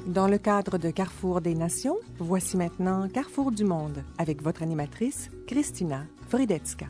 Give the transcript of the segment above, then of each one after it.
Dans le cadre de Carrefour des Nations, voici maintenant Carrefour du Monde avec votre animatrice, Christina Wrydecka.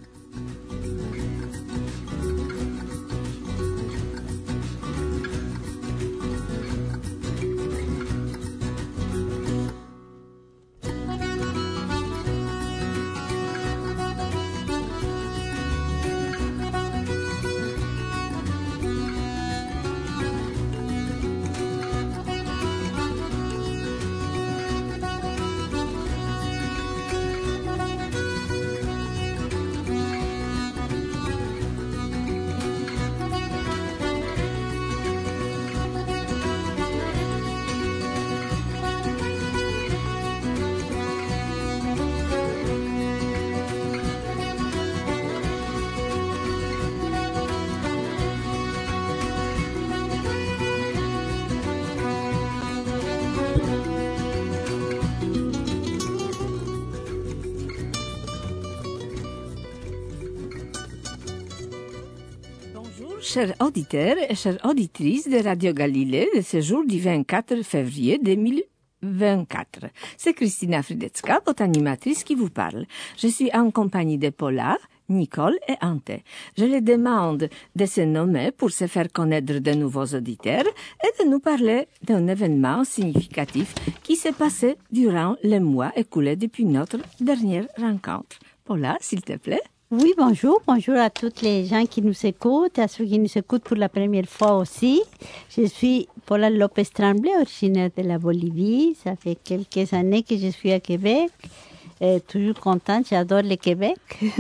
Chers auditeurs et chères auditrices de Radio Galilée de ce jour du 24 février 2024. C'est Christina Wrydecka, votre animatrice qui vous parle. Je suis en compagnie de Paula, Nicole et Ante. Je les demande de se nommer pour se faire connaître de nouveaux auditeurs et de nous parler d'un événement significatif qui s'est passé durant les mois écoulés depuis notre dernière rencontre. Paula, s'il te plaît. Oui, bonjour. Bonjour à tous les gens qui nous écoutent, à ceux qui nous écoutent pour la première fois aussi. Je suis Paula Lopez Tremblay, originaire de la Bolivie. Ça fait quelques années que je suis à Québec. Toujours contente, j'adore le Québec.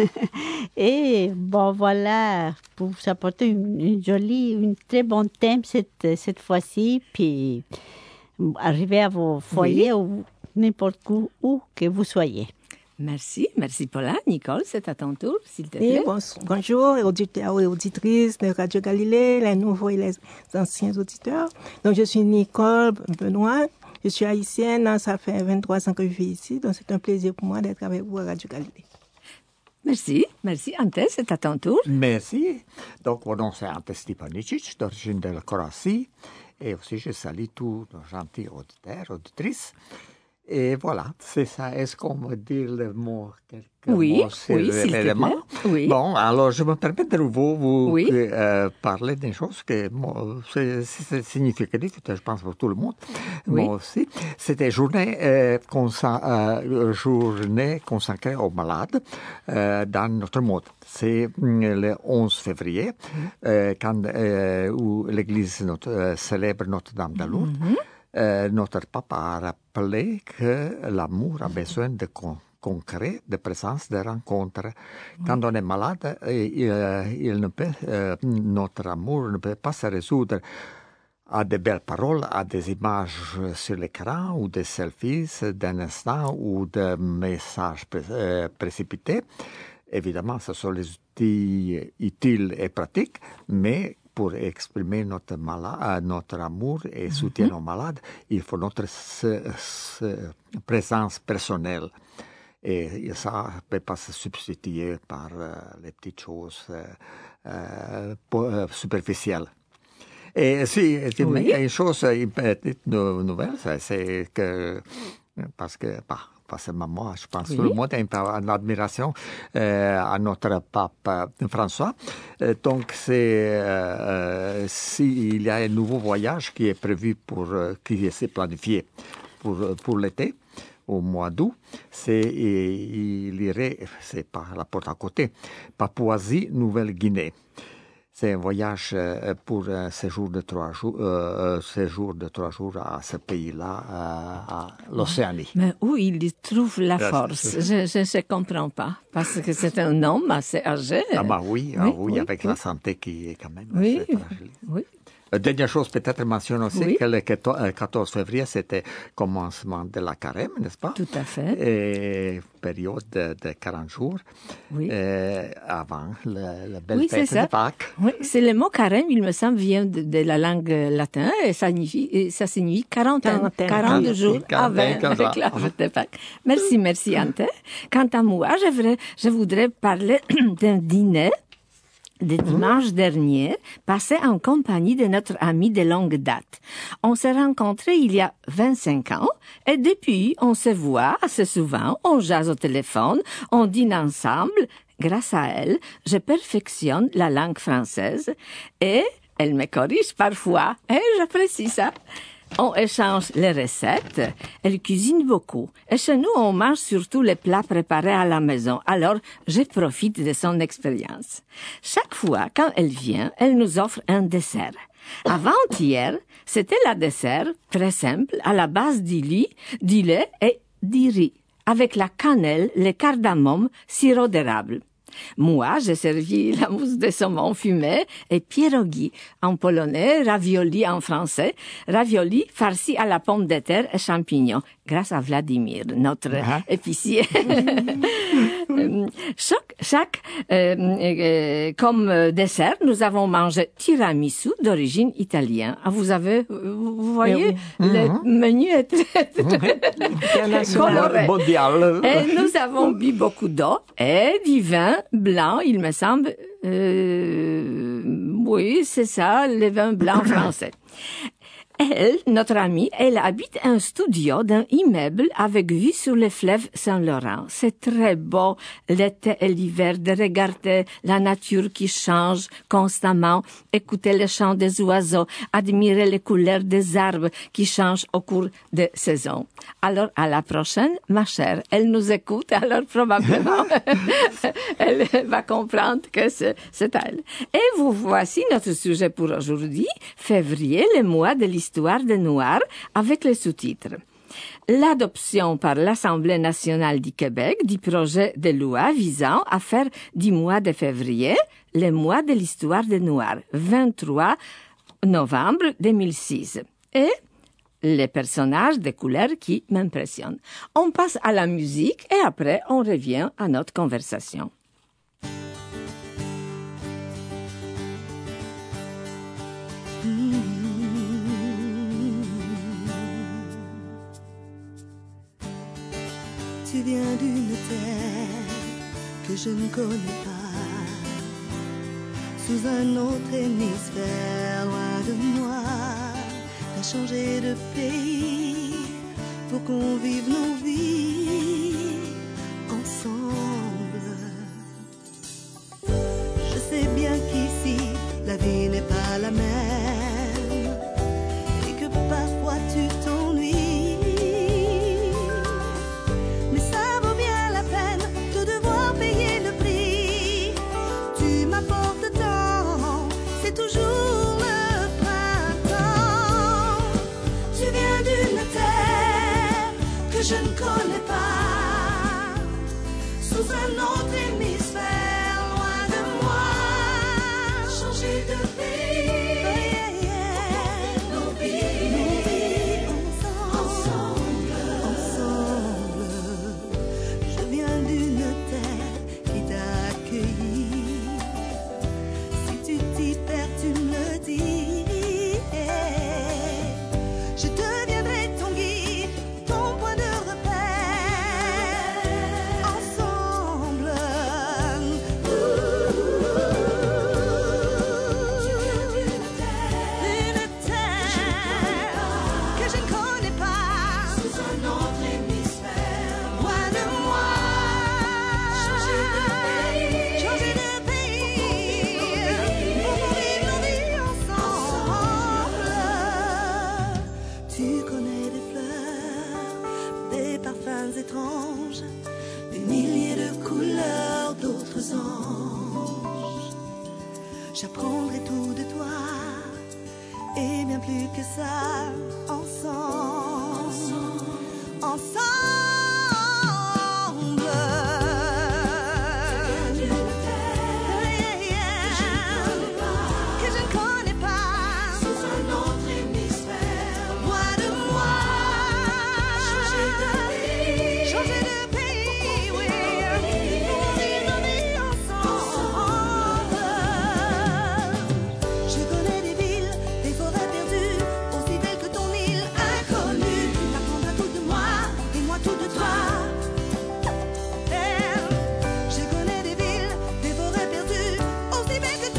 Et bon, voilà, pour vous apporter une très bonne thème cette fois-ci. Puis, arriver à vos foyers ou n'importe où que vous soyez. Merci Paula. Nicole, c'est à ton tour, s'il te plaît. Bonjour, auditeurs et auditrices de Radio Galilée, les nouveaux et les anciens auditeurs. Donc, je suis Nicole Benoît, je suis haïtienne, ça fait 23 ans que je vis ici, donc c'est un plaisir pour moi d'être avec vous à Radio Galilée. Merci. Ante, c'est à ton tour. Merci. Donc, mon nom c'est Ante Stipanicic, d'origine de la Croatie, et aussi je salue tous nos gentils auditeurs, auditrices. Et voilà, c'est ça. Est-ce qu'on me dit le mot, quelques mots sur l'élément? Oui. Bon, alors je me permets de vous parler d'une chose que c'est significatif, je pense pour tout le monde, moi aussi. C'était journée consacrée aux malades dans notre monde. C'est le 11 février, quand où l'Église célèbre Notre-Dame de Lourdes. Notre pape a rappelé que l'amour a besoin de concret, de présence, de rencontres. Quand on est malade, notre amour ne peut pas se résoudre à de belles paroles, à des images sur l'écran ou des selfies d'un instant ou de messages précipités. Évidemment, ce sont les outils utiles et pratiques, mais pour exprimer notre amour et soutien aux malades, il faut notre présence personnelle. Et ça ne peut pas se substituer par les petites choses superficielles. Et si, une chose, une petite nouvelle, c'est que, parce que, pas seulement moi, je pense que tout le monde a une admiration à notre pape François. Donc, s'il y a un nouveau voyage qui est prévu qui s'est planifié pour l'été, au mois d'août, il irait, c'est par la porte à côté, Papouasie, Nouvelle-Guinée. C'est un voyage pour un séjour de 3 jours, à ce pays-là, à l'Océanie. Mais où il trouve la force? Je ne comprends pas. Parce que c'est un homme assez âgé. Oui, avec la santé qui est quand même assez fragile. Oui. Dernière chose, peut-être mentionne aussi que le 14 février, c'était le commencement de la carême, n'est-ce pas? Tout à fait. Et période de 40 jours avant la belle fête de Pâques. Oui, c'est le mot carême, il me semble, vient de la langue latine et ça signifie 40 jours avant la fête de Pâques. Merci, Ante. Quant à moi, je voudrais parler d'un dîner de dimanche dernier, passé en compagnie de notre ami de longue date. On s'est rencontrés il y a 25 ans et depuis, on se voit assez souvent, on jase au téléphone, on dîne ensemble. Grâce à elle, je perfectionne la langue française et elle me corrige parfois et j'apprécie ça. On échange les recettes. Elle cuisine beaucoup. Et chez nous, on mange surtout les plats préparés à la maison. Alors, je profite de son expérience. Chaque fois, quand elle vient, elle nous offre un dessert. Avant-hier, c'était la dessert, très simple, à la base du lait et du riz, avec la cannelle, le cardamome, sirop d'érable. Moi, j'ai servi la mousse de saumon fumé et pierogi en polonais, ravioli en français, ravioli farci à la pomme de terre et champignons, grâce à Vladimir, notre épicier. Comme dessert, nous avons mangé tiramisu d'origine italienne. Vous voyez, le menu est très coloré. Mondial. Et nous avons bu beaucoup d'eau et du vin blanc, il me semble. Oui, c'est ça, le vin blanc français. Elle, notre amie, elle habite un studio d'un immeuble avec vue sur le fleuve Saint-Laurent. C'est très beau, l'été et l'hiver, de regarder la nature qui change constamment, écouter le chant des oiseaux, admirer les couleurs des arbres qui changent au cours des saisons. Alors, à la prochaine, ma chère, elle nous écoute, alors probablement, elle va comprendre que c'est elle. Et vous voici notre sujet pour aujourd'hui, février, le mois de l'histoire des Noirs, avec les sous-titres. L'adoption par l'Assemblée nationale du Québec du projet de loi visant à faire du mois de février le mois de l'histoire des Noirs, 23 novembre 2006. Et les personnages de couleur qui m'impressionnent. On passe à la musique et après on revient à notre conversation. Tu viens d'une terre que je ne connais pas, sous un autre hémisphère, loin de moi. T'as changé de pays pour qu'on vive nos vies ensemble. Je sais bien qu'ici la vie n'est pas la même et que parfois tu t'ennuies. Toujours le printemps. Tu viens d'une terre que je ne connais pas, sous un autre hémisphère, loin de moi. Changer de pays, nos vies ensemble. Je viens d'une terre qui t'a accueilli. Tu me le dis, je deviendrai ton guide, ton point de repère, ensemble. Une terre que je ne connais pas, sous un autre hémisphère, loin de moi. Changer de pays, tu connais des fleurs, des parfums étranges, des milliers de couleurs d'autres anges. J'apprendrai tout de toi, et bien plus que ça, ensemble. Que je ne connais pas, sous un autre hémisphère, loin de moi. Changer de pays, oui, pour vivre nos vies ensemble. Je connais des villes, des forêts perdues, aussi belles que ton île inconnue. T'apprendras tout de moi, et moi tout de toi. Je connais des villes, des forêts perdues, aussi belles que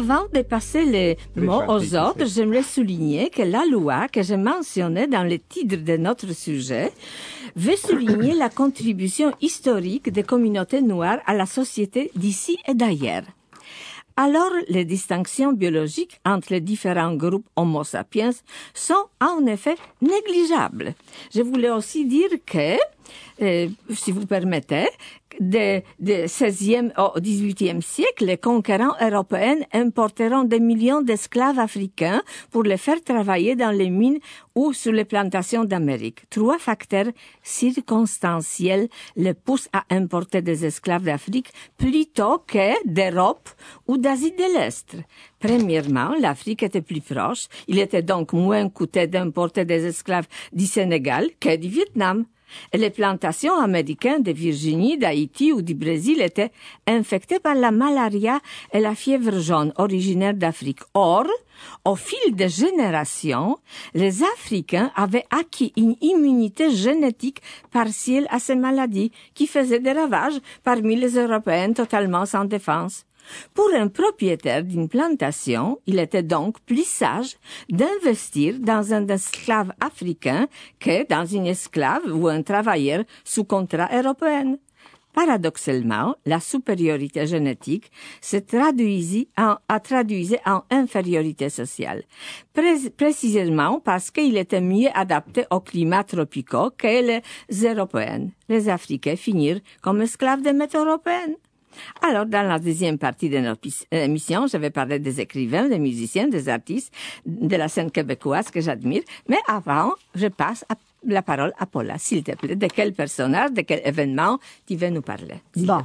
Avant de passer les mots aux gentil, autres, j'aimerais souligner que la loi que j'ai mentionnée dans le titre de notre sujet veut souligner la contribution historique des communautés noires à la société d'ici et d'ailleurs. Alors, les distinctions biologiques entre les différents groupes Homo sapiens sont en effet négligeables. Je voulais aussi dire que, si vous permettez, du XVIe au XVIIIe siècle, les conquérants européens importeront des millions d'esclaves africains pour les faire travailler dans les mines ou sur les plantations d'Amérique. 3 facteurs circonstanciels les poussent à importer des esclaves d'Afrique plutôt que d'Europe ou d'Asie de l'Est. Premièrement, l'Afrique était plus proche. Il était donc moins coûteux d'importer des esclaves du Sénégal que du Vietnam. Et les plantations américaines de Virginie, d'Haïti ou du Brésil étaient infectées par la malaria et la fièvre jaune originaire d'Afrique. Or, au fil des générations, les Africains avaient acquis une immunité génétique partielle à ces maladies qui faisaient des ravages parmi les Européens totalement sans défense. Pour un propriétaire d'une plantation, il était donc plus sage d'investir dans un esclave africain que dans une esclave ou un travailleur sous contrat européen. Paradoxalement, la supériorité génétique se traduisait en infériorité sociale, précisément parce qu'il était mieux adapté aux climats tropicaux que les Européens. Les Africains finirent comme esclaves des maîtres européens. Alors, dans la deuxième partie de notre émission, je vais parler des écrivains, des musiciens, des artistes de la scène québécoise que j'admire. Mais avant, je passe la parole à Paula, s'il te plaît. De quel personnage, de quel événement tu veux nous parler? Bon.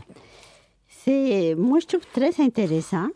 Moi, je trouve très intéressant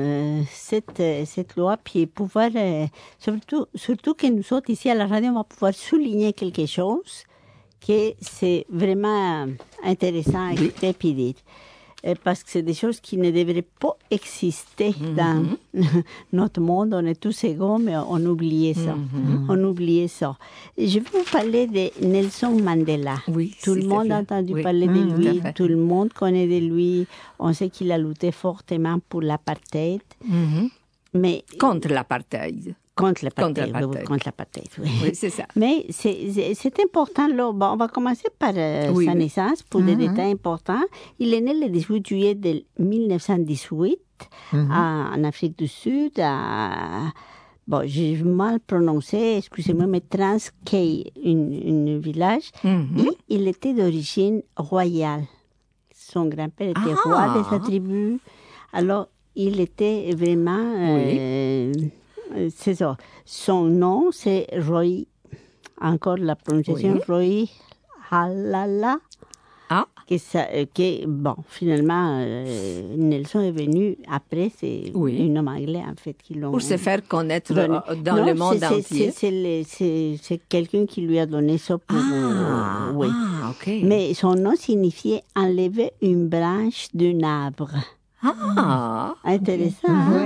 cette loi, puis pouvoir, surtout que nous autres ici à la radio, on va pouvoir souligner quelque chose que c'est vraiment intéressant à écouter puis dire. Parce que c'est des choses qui ne devraient pas exister dans notre monde. On est tous égaux, mais on oubliait ça. On oubliait ça. Je vais vous parler de Nelson Mandela. Oui, tout le monde a entendu parler de lui. Tout le monde connaît de lui. On sait qu'il a lutté fortement pour l'apartheid. Mais contre l'apartheid. Contre l'apartheid, oui. Oui, c'est ça. Mais c'est important, là. Bon, on va commencer par sa naissance, pour des détails importants. Il est né le 18 juillet de 1918 en Afrique du Sud, bon, j'ai mal prononcé, excusez-moi, mais Transkei, un village. Et il était d'origine royale. Son grand-père était roi de sa tribu. Alors, il était vraiment... c'est ça. Son nom, c'est Roy. Encore la prononciation, Roy Halala. Bon, finalement, Nelson est venu après, c'est un homme anglais, en fait, qui l'ont... Pour se faire connaître dans le monde entier. C'est quelqu'un qui lui a donné ça pour... OK. Mais son nom signifiait enlever une branche d'un arbre. Intéressant.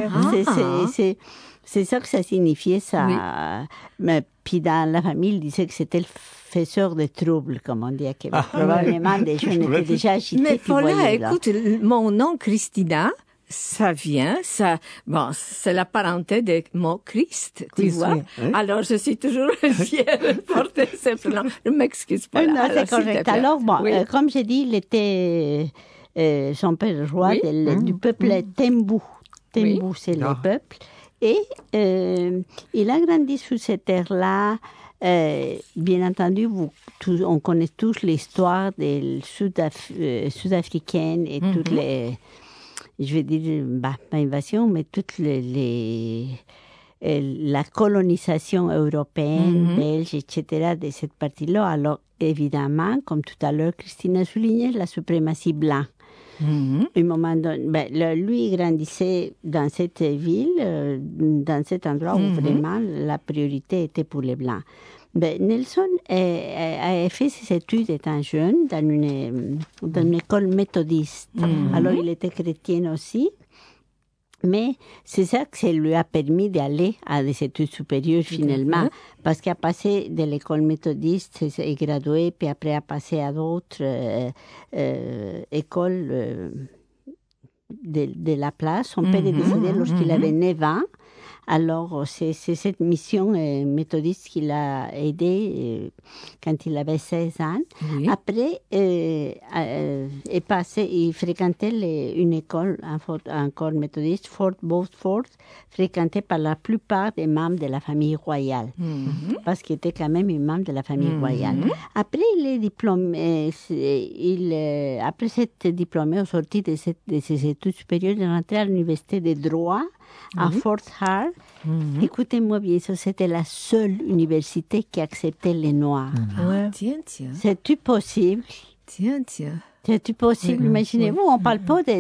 C'est ça que ça signifiait, ça. Oui. Mais puis dans la famille, il disait que c'était le faiseur de troubles, comme on dit à Québec. Probablement, des gens étaient déjà agités. Mais Paula, écoute, mon nom Christina, ça vient, bon, c'est la parenté de mon Christ, tu vois. Oui. Alors, je suis toujours fière de porter ce nom. Je m'excuse pas. Non, c'est correct. Alors, bon, comme j'ai dit, il était son père roi du peuple Tembu. Tembu, c'est le peuple. Et il a grandi sur cette terre-là. Bien entendu, on connaît tous l'histoire des Sud-Africaines et toutes les, je vais dire, pas invasion, mais toutes la colonisation européenne, belge, etc., de cette partie-là. Alors, évidemment, comme tout à l'heure, Christine a souligné, la suprématie blanche. Un moment donné, lui, il grandissait dans cette ville, dans cet endroit où vraiment la priorité était pour les Blancs. Nelson a fait ses études étant jeune dans une école méthodiste. Alors, il était chrétien aussi. Mais c'est ça que ça lui a permis d'aller à des études supérieures finalement, parce qu'il a passé de l'école méthodiste, il est gradué, puis après a passé à d'autres écoles de la place. Son père est décédé lorsqu'il avait 9 ans. Alors, c'est cette mission méthodiste qui l'a aidé quand il avait 16 ans. Oui. Après, il fréquentait une école encore méthodiste, Fort Beaufort, fréquentée par la plupart des membres de la famille royale, parce qu'il était quand même un membre de la famille royale. Après, il est diplômé, après s'être diplômé au sorti de ses études supérieures, il est rentré à l'université de droit à Fort Hare. Écoutez-moi bien, ça c'était la seule université qui acceptait les Noirs. Tiens. C'est-tu possible? Tiens. C'est-tu possible? Imaginez-vous, on ne parle pas de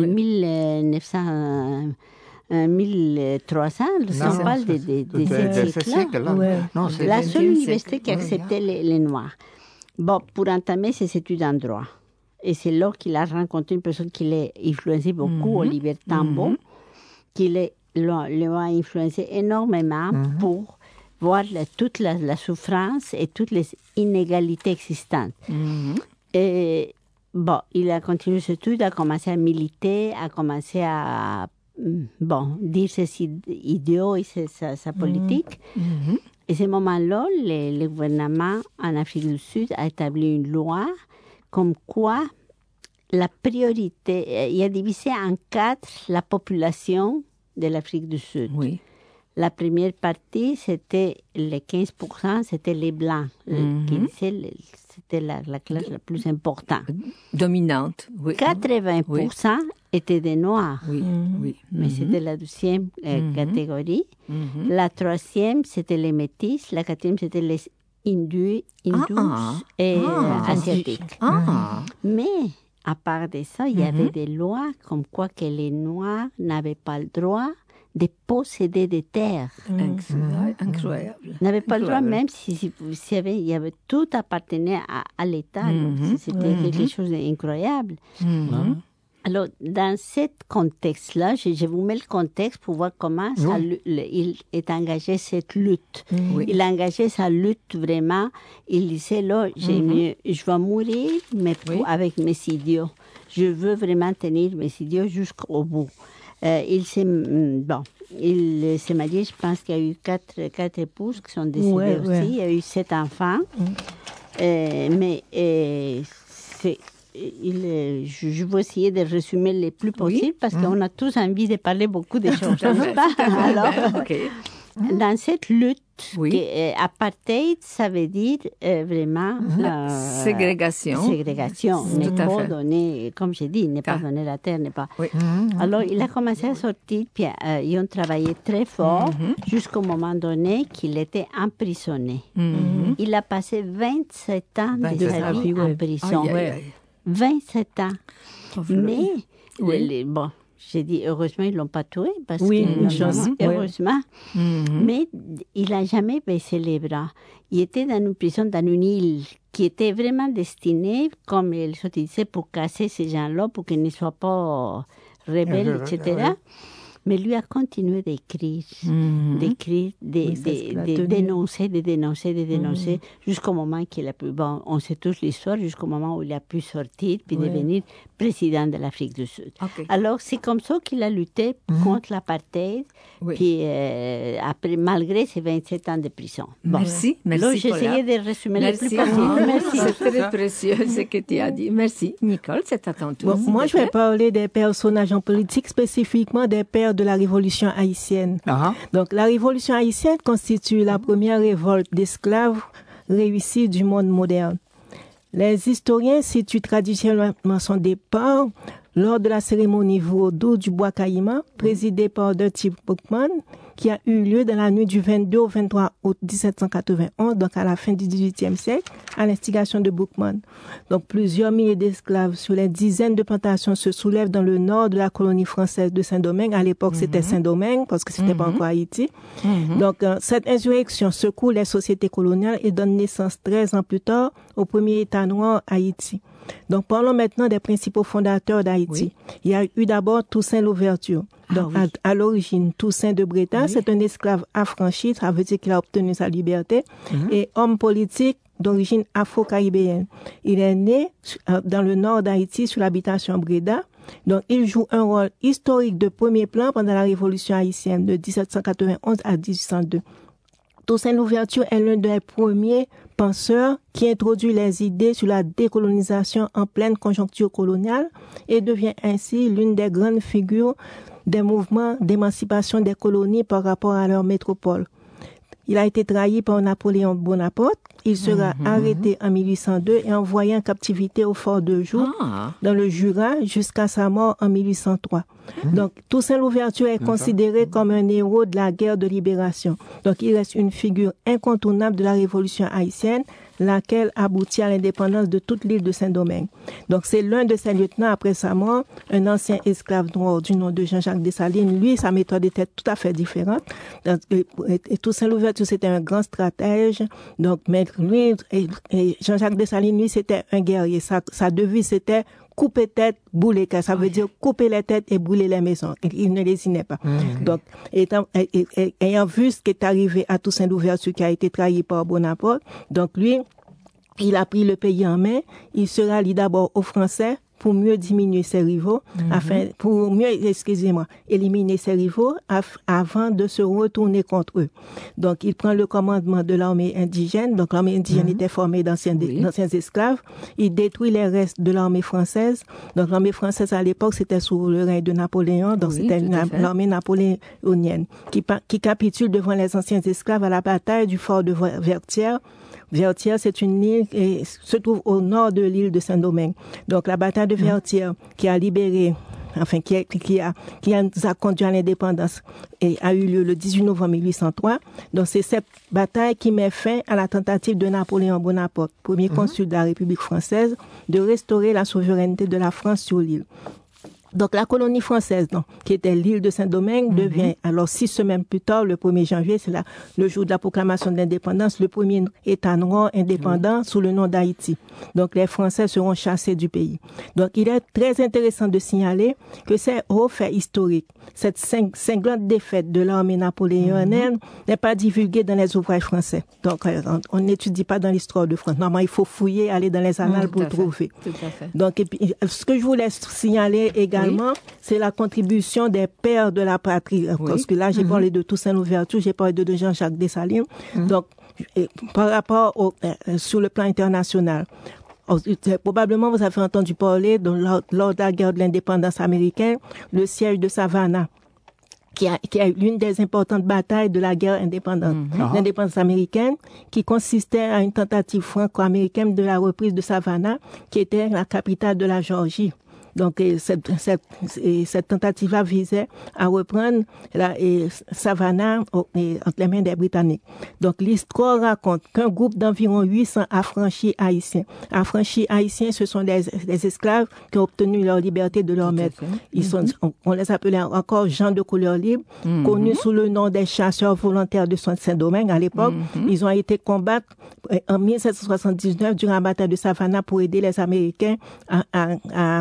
1900... 1300, on parle des siècles-là. Non, c'est la seule 20e université siècle. qui acceptait les Noirs. Bon, pour entamer ses études en droit. Et c'est là qu'il a rencontré une personne qui l'a influencé beaucoup, Olivier Tambo, qui l'a influencé énormément pour voir toute la souffrance et toutes les inégalités existantes. Et bon, il a continué ses études, a commencé à militer, a commencé à dire ses idéaux et sa politique. Et à ce moment-là, le gouvernement en Afrique du Sud a établi une loi comme quoi la priorité, il a divisé en 4 la population de l'Afrique du Sud. Oui. La première partie, c'était les 15%, c'était les Blancs. C'était la classe la plus importante. Dominante, oui. 80% étaient des Noirs. Oui. Mais c'était la deuxième catégorie. La troisième, c'était les Métis. La quatrième, c'était les Hindous et Asiatiques. Mais, à part de ça, il y avait des lois comme quoi que les Noirs n'avaient pas le droit de posséder des terres. Incroyable. N'avaient pas le droit, même si il y avait tout appartenait à l'État. C'était quelque chose d'incroyable. Alors, dans ce contexte-là, je vous mets le contexte pour voir comment il est engagé cette lutte. Il a engagé sa lutte vraiment. Il disait, là, je vais mourir, mais avec mes idéaux. Je veux vraiment tenir mes idéaux jusqu'au bout. Il s'est marié, je pense qu'il y a eu 4 épouses qui sont décédées aussi. Il y a eu 7 enfants. Mais je vais essayer de résumer le plus possible parce qu'on a tous envie de parler beaucoup de choses. Alors, dans cette lutte, apartheid, ça veut dire vraiment ségrégation. Ne pas donner, comme j'ai dit, ne pas donner la terre, ne pas. Alors, il a commencé à sortir, puis ils ont travaillé très fort jusqu'au moment donné qu'il était emprisonné. Il a passé 27 ans de sa vie en prison. 27 ans. Mais, j'ai dit, heureusement, ils ne l'ont pas tué. Parce heureusement. Mais il n'a jamais baissé les bras. Il était dans une prison, dans une île qui était vraiment destinée, comme il se disait, pour casser ces gens-là, pour qu'ils ne soient pas rebelles, etc. Mais lui a continué d'écrire, de dénoncer, jusqu'au moment qu'il a pu, on sait tous l'histoire, jusqu'au moment où il a pu sortir puis devenir président de l'Afrique du Sud. Alors, c'est comme ça qu'il a lutté contre l'apartheid, puis après, malgré ses 27 ans de prison. Merci. Alors, j'essayais de résumer le plus possible. Merci. C'est très précieux ce que tu as dit. Merci. Nicole, c'est à ton tour. Moi, je vais parler des personnages en politique, spécifiquement des pères de la Révolution haïtienne. Donc, la Révolution haïtienne constitue la première révolte d'esclaves réussie du monde moderne. Les historiens situent traditionnellement son départ lors de la cérémonie vaudou du Bois Caïman, présidée par Dirty Boukman, qui a eu lieu dans la nuit du 22 au 23 août 1791, donc à la fin du XVIIIe siècle, à l'instigation de Boukman. Donc plusieurs milliers d'esclaves sur les dizaines de plantations se soulèvent dans le nord de la colonie française de Saint-Domingue. À l'époque, c'était Saint-Domingue parce que c'était pas encore Haïti. Donc cette insurrection secoue les sociétés coloniales et donne naissance 13 ans plus tard au premier État noir, Haïti. Donc, parlons maintenant des principaux fondateurs d'Haïti. Il y a eu d'abord Toussaint Louverture. Donc, à l'origine, Toussaint de Bretagne, c'est un esclave affranchi, ça veut dire qu'il a obtenu sa liberté, et homme politique d'origine afro-caribéenne. Il est né dans le nord d'Haïti, sur l'habitation Breda. Donc, il joue un rôle historique de premier plan pendant la Révolution haïtienne de 1791 à 1802. Toussaint Louverture est l'un des premiers penseurs qui introduit les idées sur la décolonisation en pleine conjoncture coloniale et devient ainsi l'une des grandes figures des mouvements d'émancipation des colonies par rapport à leur métropole. Il a été trahi par Napoléon Bonaparte. Il sera arrêté en 1802 et envoyé en captivité au fort de Joux, dans le Jura, jusqu'à sa mort en 1803. Donc, Toussaint Louverture est considéré comme un héros de la guerre de libération. Donc, il reste une figure incontournable de la révolution haïtienne, laquelle aboutit à l'indépendance de toute l'île de Saint-Domingue. Donc, c'est l'un de ses lieutenants après sa mort, un ancien esclave noir du nom de Jean-Jacques Dessalines. Lui, sa méthode était tout à fait différente. Donc, et Toussaint Louverture, c'était un grand stratège. Donc, mais lui, et Jean-Jacques Dessalines, lui, c'était un guerrier. Sa devise, c'était couper tête, bouler cœur. Ça veut dire couper les têtes et brûler les maisons. Il ne lésinait pas. Donc, ayant vu ce qui est arrivé à Toussaint Louverture, qui a été trahi par Bonaparte, donc lui, il a pris le pays en main. Il se rallie d'abord aux Français pour mieux diminuer ses rivaux, éliminer ses rivaux avant de se retourner contre eux. Donc, il prend le commandement de l'armée indigène. Donc, l'armée indigène était formée d'anciens esclaves. Il détruit les restes de l'armée française. Donc, l'armée française, à l'époque, c'était sous le règne de Napoléon. Donc, c'était l'armée napoléonienne qui capitule devant les anciens esclaves à la bataille du fort de Vertières. Vertières, c'est une île qui se trouve au nord de l'île de Saint-Domingue. Donc, la bataille de Vertières qui a libéré, qui a conduit à l'indépendance et a eu lieu le 18 novembre 1803. Donc, c'est cette bataille qui met fin à la tentative de Napoléon Bonaparte, premier consul de la République française, de restaurer la souveraineté de la France sur l'île. Donc, la colonie française, qui était l'île de Saint-Domingue, devient, alors 6 semaines plus tard, le 1er janvier, c'est le jour de la proclamation de l'indépendance, le premier État noir indépendant sous le nom d'Haïti. Donc, les Français seront chassés du pays. Donc, il est très intéressant de signaler que c'est un fait historique. Cette cinglante défaite de l'armée napoléonienne n'est pas divulguée dans les ouvrages français. Donc, on n'étudie pas dans l'histoire de France. Normalement, il faut fouiller, aller dans les annales pour le trouver. Tout à fait. Donc, et puis, ce que je voulais signaler également, c'est la contribution des pères de la patrie. Parce que là, j'ai parlé de Toussaint Louverture, j'ai parlé de Jean-Jacques Dessalines. Donc, par rapport sur le plan international, probablement vous avez entendu parler lors de la guerre de l'indépendance américaine, le siège de Savannah, qui a l'une des importantes batailles de la guerre l'indépendance américaine, qui consistait à une tentative franco-américaine de la reprise de Savannah, qui était la capitale de la Géorgie. Donc, cette tentative-là visait à reprendre Savannah entre les mains des Britanniques. Donc, l'histoire raconte qu'un groupe d'environ 800 affranchis haïtiens. Affranchis haïtiens, ce sont des esclaves qui ont obtenu leur liberté de leur maître. On les appelait encore gens de couleur libre, connus sous le nom des chasseurs volontaires de Saint-Domingue à l'époque. Ils ont été combattre en 1779 durant la bataille de Savannah pour aider les Américains à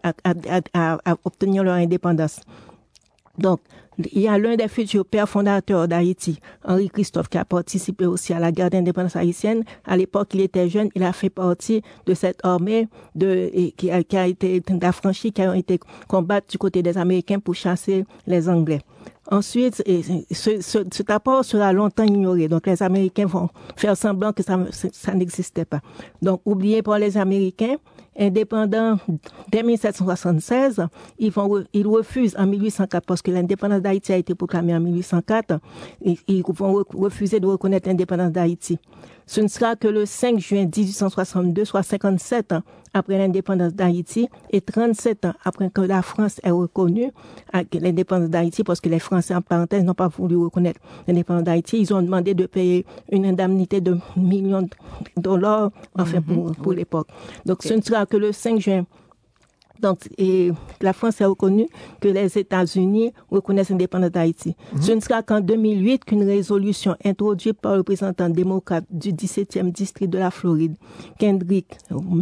obtenir leur indépendance. Donc, il y a l'un des futurs pères fondateurs d'Haïti, Henri Christophe, qui a participé aussi à la guerre d'indépendance haïtienne. À l'époque, il était jeune, il a fait partie de cette armée qui a été d'affranchis, qui ont été combattre du côté des Américains pour chasser les Anglais. Ensuite, cet apport sera longtemps ignoré. Donc, les Américains vont faire semblant que ça n'existait pas. Donc, oublié par les Américains, indépendants dès 1776, ils refusent en 1804, parce que l'indépendance d'Haïti a été proclamée en 1804, ils vont refuser de reconnaître l'indépendance d'Haïti. Ce ne sera que le 5 juin 1862, soit 57 ans après l'indépendance d'Haïti et 37 ans après que la France ait reconnu l'indépendance d'Haïti, parce que les Français, en parenthèse, n'ont pas voulu reconnaître l'indépendance d'Haïti. Ils ont demandé de payer une indemnité de millions de dollars, pour l'époque. Donc, ce ne sera que le 5 juin. Donc, la France a reconnu que les États-Unis reconnaissent l'indépendance d'Haïti. Ce ne sera qu'en 2008 qu'une résolution introduite par le représentant démocrate du 17e district de la Floride, Kendrick Mick,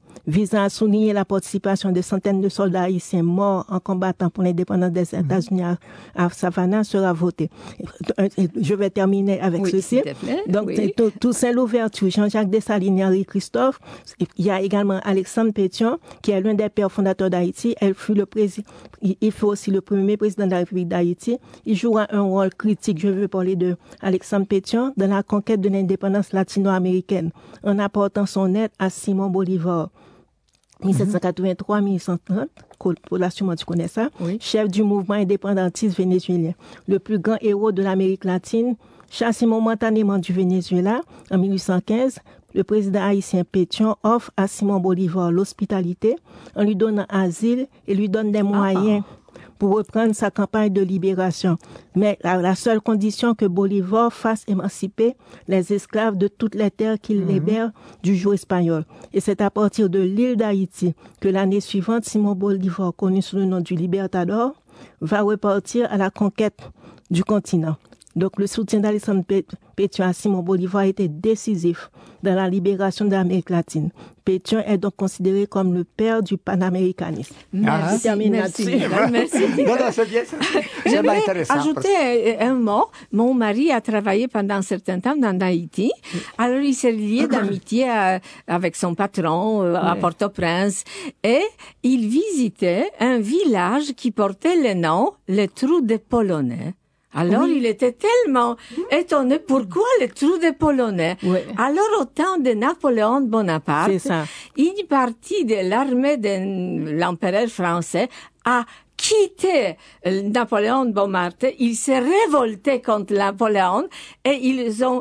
visant à souligner la participation de centaines de soldats haïtiens morts en combattant pour l'indépendance des États-Unis à Savannah sera voté. Je vais terminer avec ceci. Donc, Toussaint Louverture, Jean-Jacques Dessalines, Henri Christophe. Il y a également Alexandre Pétion, qui est l'un des pères fondateurs d'Haïti. Il fut aussi le premier président de la République d'Haïti. Il jouera un rôle critique, je veux parler de Alexandre Pétion, dans la conquête de l'indépendance latino-américaine, en apportant son aide à Simon Bolivar. 1783-1830, pour la sûrement tu connais ça, chef du mouvement indépendantiste vénézuélien, le plus grand héros de l'Amérique latine, chassé momentanément du Venezuela en 1815, le président haïtien Pétion offre à Simon Bolivar l'hospitalité en lui donnant asile et lui donne des moyens pour reprendre sa campagne de libération. Mais la seule condition que Bolivar fasse émanciper les esclaves de toutes les terres qu'il libère du joug espagnol. Et c'est à partir de l'île d'Haïti que l'année suivante, Simon Bolivar, connu sous le nom du Libertador, va repartir à la conquête du continent. Donc, le soutien d'Alexandre Pétion à Simon Bolivar était décisif dans la libération de l'Amérique latine. Pétion est donc considéré comme le père du panaméricanisme. Merci. Non, c'est bien, J'aimerais ajouter un mot. Mon mari a travaillé pendant un certain temps dans Haïti. Alors, il s'est lié d'amitié avec son patron à Port-au-Prince. Et il visitait un village qui portait le nom Le Trou des Polonais. Alors, il était tellement étonné pourquoi le trou des Polonais. Alors, au temps de Napoléon Bonaparte, une partie de l'armée de l'empereur français a quitté Napoléon Bonaparte, il s'est révolté contre Napoléon et ils ont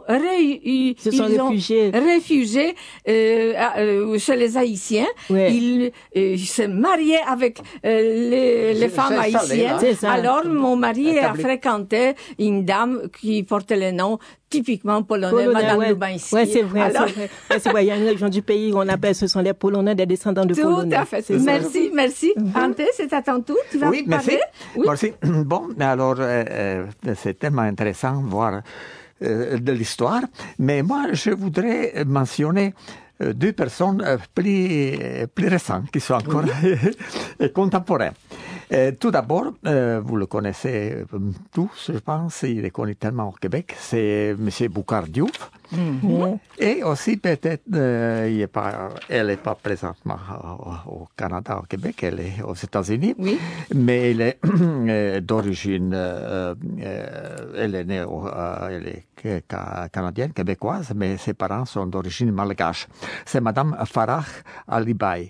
réfugiés chez les Haïtiens. Ils se mariaient avec les femmes haïtiennes. Alors mon mari a fréquenté une dame qui portait le nom typiquement polonais, Madame Lubansky. Oui, c'est vrai. C'est vrai. Il y a une région du pays qu'on appelle, ce sont les Polonais, des descendants de Polonais. Tout à fait. Merci. Ante, c'est à ton tour. Tu vas parler? Merci. Bon, alors, c'est tellement intéressant de voir de l'histoire. Mais moi, je voudrais mentionner deux personnes plus récentes, qui sont encore contemporaines. Tout d'abord, vous le connaissez tous, je pense, il est connu tellement au Québec, c'est M. Boucard Diouf. Et aussi, peut-être, elle n'est pas présentement au Canada, au Québec, elle est aux États-Unis, mais elle est d'origine, elle est née, elle est canadienne, québécoise, mais ses parents sont d'origine malgache. C'est Madame Farah Alibaï.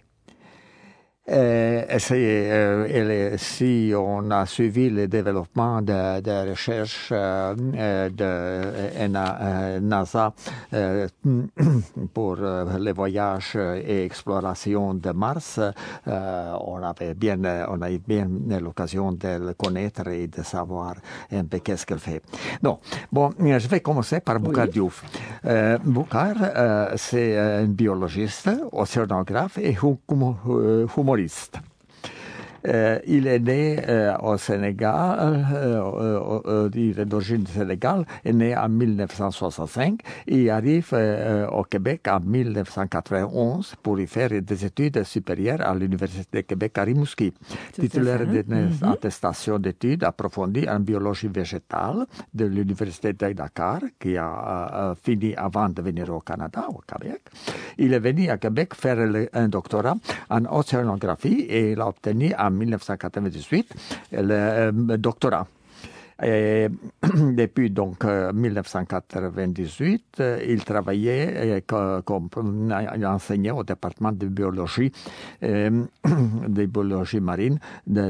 Si on a suivi le développement de recherche de NASA pour les voyages et exploration de Mars, on a eu bien l'occasion de le connaître et de savoir un peu qu'est-ce qu'elle fait. Donc, bon, je vais commencer par Boucard Diouf. Boucard, c'est un biologiste, océanographe et humoriste. Il est né au Sénégal, il est d'origine sénégale, est né en 1965 et arrive au Québec en 1991 pour y faire des études supérieures à l'Université de Québec à Rimouski. Titulaire d'une attestation d'études approfondies en biologie végétale de l'Université de Dakar, qui a fini avant de venir au Canada, au Québec. Il est venu à Québec faire un doctorat en océanographie et il a obtenu en 1998 le doctorat. Et depuis donc 1998, il travaillait comme enseignant au département de biologie marine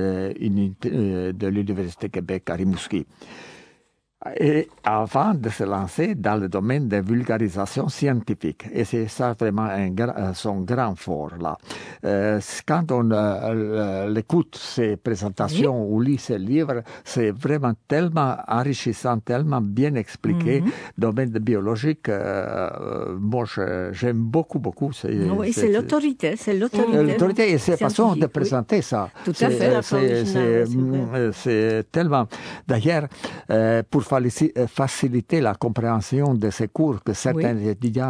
de l'Université de Québec à Rimouski. Et avant de se lancer dans le domaine de vulgarisation scientifique. Et c'est ça vraiment son grand fort là. Quand on écoute ses présentations ou lit ses livres, c'est vraiment tellement enrichissant, tellement bien expliqué. Domaine de biologique, moi j'aime beaucoup. C'est l'autorité. L'autorité et ses façons de présenter ça. Tout à fait. C'est tellement... D'ailleurs, pour faciliter la compréhension de ces cours que certains étudiants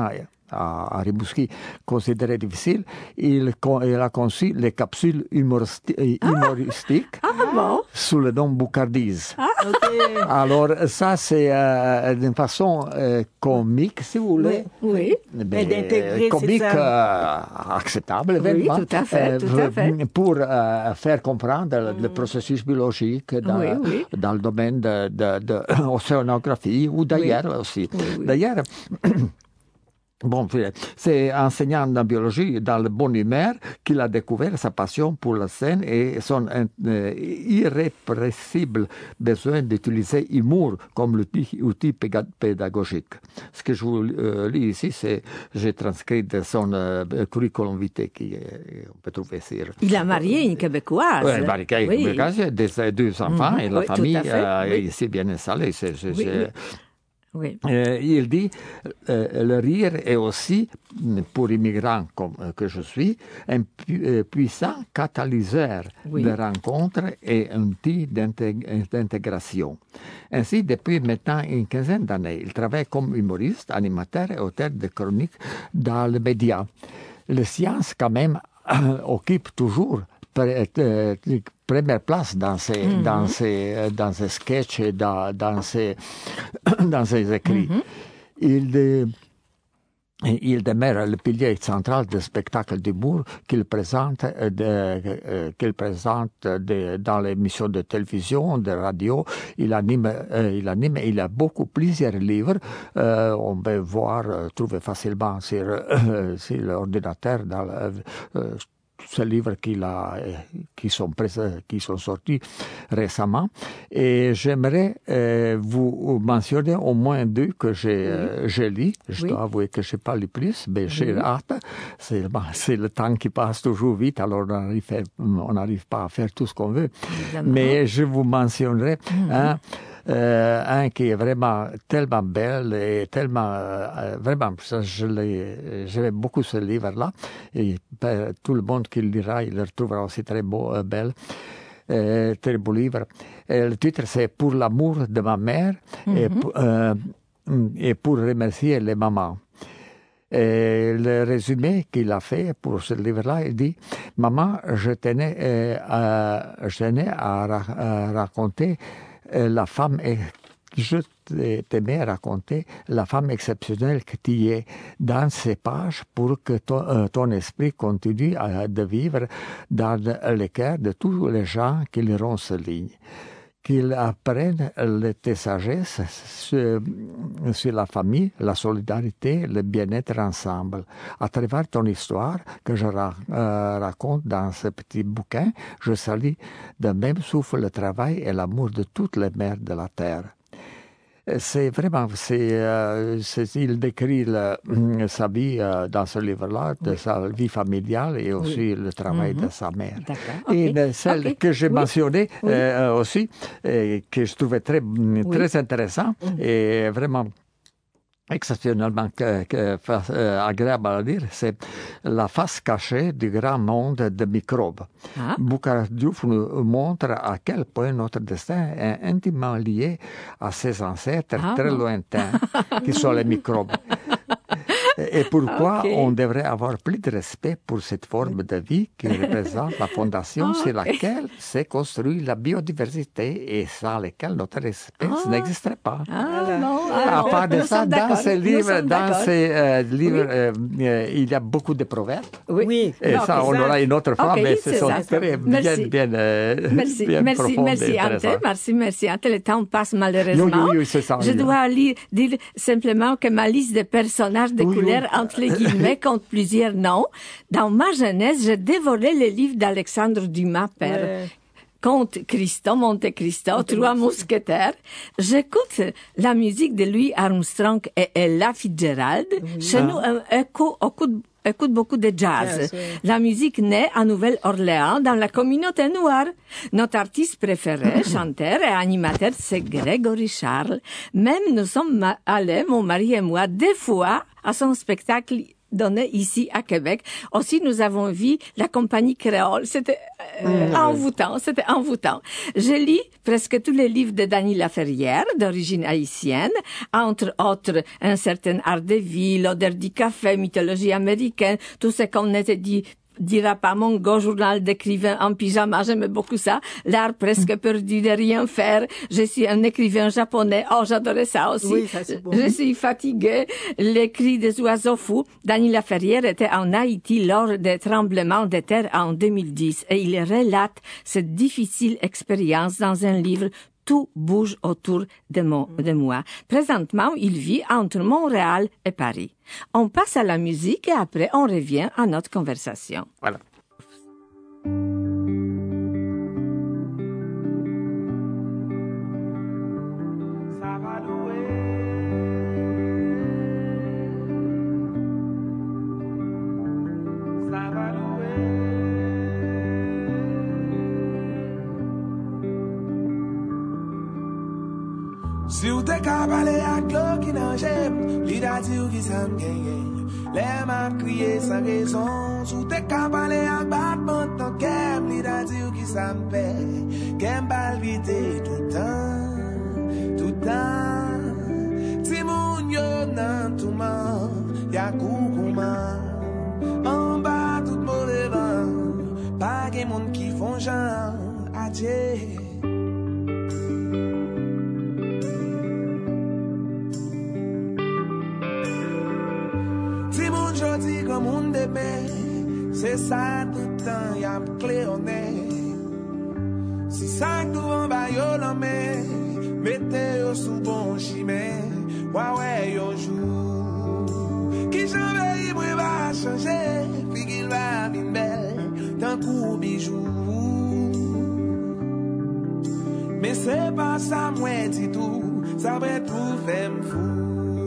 à Rimouski, considéré difficile, il a conçu les capsules humoristiques sous le nom Boucardise. Alors, ça, c'est d'une façon comique, si vous voulez. Oui. Mais d'intégrer comique, ces acceptable, Oui, évidemment. tout à fait. Pour faire comprendre le processus biologique dans le domaine de océanographie ou d'ailleurs aussi. Oui. D'ailleurs, bon, c'est enseignant de biologie dans le bon humeur qu'il a découvert sa passion pour la scène et son irrépressible besoin d'utiliser l'humour comme outil pédagogique. Ce que je vous lis ici, j'ai transcrit de son curriculum vitae qu'on peut trouver sur... Il a marié une Québécoise. Oui, marié une Québécoise, des deux enfants et la famille est ici bien installée. Oui. Il dit le rire est aussi, pour immigrants comme que je suis, un puissant catalyseur de rencontres et un outil d'intégration. Ainsi, depuis maintenant une quinzaine d'années, il travaille comme humoriste, animateur et auteur de chroniques dans les médias. Les sciences, quand même, occupent toujours première place dans ses sketchs et dans ses écrits. Il demeure le pilier central des spectacles d'humour qu'il présente dans les émissions de télévision, de radio. Il anime, il a plusieurs livres. On peut trouver facilement sur l'ordinateur ces livres qui sont sortis récemment. Et j'aimerais vous mentionner au moins deux que j'ai lu. Je dois avouer que je n'ai pas lu plus, mais j'ai hâte. C'est le temps qui passe toujours vite, alors on n'arrive pas à faire tout ce qu'on veut. Évidemment. Mais je vous mentionnerai un qui est vraiment tellement belle et tellement vraiment, j'aime beaucoup ce livre-là, et tout le monde qui le lira, il le retrouvera aussi très belle. Très beau livre. Le titre, c'est « Pour l'amour de ma mère et pour remercier les mamans ». Et le résumé qu'il a fait pour ce livre-là, il dit « Maman, je tenais à raconter la femme je t'aimais raconter la femme exceptionnelle que tu es dans ces pages pour que ton esprit continue de vivre dans le cœur de tous les gens qui liront ce livre. Qu'ils apprennent tes sagesses sur la famille, la solidarité, le bien-être ensemble. À travers ton histoire que je raconte dans ce petit bouquin, je salue d'un même souffle le travail et l'amour de toutes les mères de la terre. » C'est vraiment, il décrit sa vie dans ce livre-là, de sa vie familiale et aussi le travail de sa mère. Et celle que j'ai mentionnée aussi, que je trouvais très intéressant et vraiment exceptionnellement agréable à lire, c'est la face cachée du grand monde de microbes. Boucardiouf nous montre à quel point notre destin est intimement lié à ses ancêtres très lointains, qui sont les microbes. Et pourquoi on devrait avoir plus de respect pour cette forme de vie qui représente la fondation sur laquelle s'est construite la biodiversité et sans laquelle notre espèce n'existerait pas. À part de ça, dans ces livres, il y a beaucoup de proverbes. Oui. Et ça, on aura une autre fois, mais ce sont très bien profonds et intéressants. Merci. Le temps passe malheureusement. Oui, c'est ça. Je dois dire simplement que ma liste de personnages de couleur entre les guillemets compte plusieurs noms. Dans ma jeunesse, j'ai dévoré les livres d'Alexandre Dumas, père. Comte Monte Cristo, Trois Mousquetaires. J'écoute la musique de Louis Armstrong et Ella Fitzgerald. Chez nous, écoute beaucoup de jazz. La musique naît à Nouvelle-Orléans dans la communauté noire. Notre artiste préféré, chanteur et animateur, c'est Grégory Charles. Même nous sommes allés, mon mari et moi, 2 fois à son spectacle donné ici à Québec. Aussi, nous avons vu la compagnie créole. C'était envoûtant, c'était envoûtant. Je lis presque tous les livres de Dany Laferrière, d'origine haïtienne, entre autres Un certain art de vie, L'odeur du café, Mythologie américaine, tout ce qu'on était dit dira pas mon go, journal d'écrivain en pyjama, j'aimais beaucoup ça. L'art presque perdu de rien faire. Je suis un écrivain japonais. Oh, j'adorais ça aussi. Oui, ça, c'est beau. Je suis fatiguée. Les cris des oiseaux fous. Dany Laferrière était en Haïti lors des tremblements de terre en 2010 et il relate cette difficile expérience dans un livre Tout bouge autour de moi. Présentement, il vit entre Montréal et Paris. On passe à la musique et après, on revient à notre conversation. Voilà. Si ou te ka pale ak lo ki nan jem, li da di ou ki sa m genyen. Le m'a kriye sans raison. Si ou te ka pale ak batman tan kem, li da di ou ki sa m pe. Kem palpite tout temps. Ti moun yo nan touman, ya koukouman. En bas tout mauvais vent, pa gen moun ki fon jan, adje. Jodi comme un débé, c'est ça tout le temps, y'a clé au nez. Si ça tout en bas yo l'homme, mettez yo sous bon chimé, ouais yo joue. Qui j'en veille, moi va changer, puis qu'il va bien belle, d'un coup bijou. Mais c'est pas ça, moi, dit tout, ça va tout faire fou.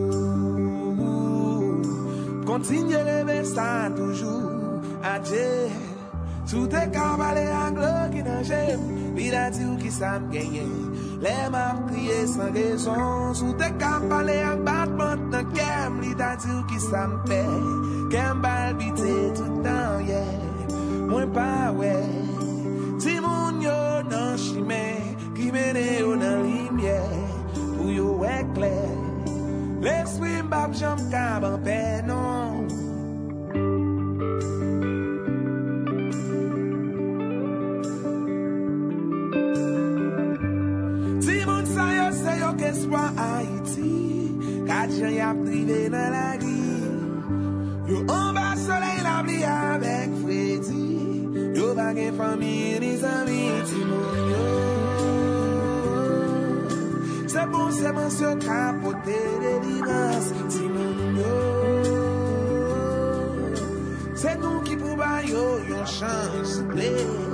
Continue rêver ça toujours, adieu. Sous tes cabalets anglo qui n'en j'aime, il a dit qui ça me gagne. Les m'a crié sans raison, sous tes cabalets en battement de kem, il a dit qui ça me paie. Kem balbité tout le temps, yeah. Moi pas, ouais. Si mon yo non chimé, qui mène yo dans lumière, pour yo éclair. L'esprit m'bap j'en cab en paix, non. Si moun sa yo se yo qu'espoir Haïti, kat jen y a privé dans la vie. Yo en bas soleil la pli avec Freddy. Yo bagen famille ni amis, ti moun yo. C'est bon, c'est monsieur capoté de l'immense, ti moun yo. C'est nous qui pou ba yo, yon chance blé.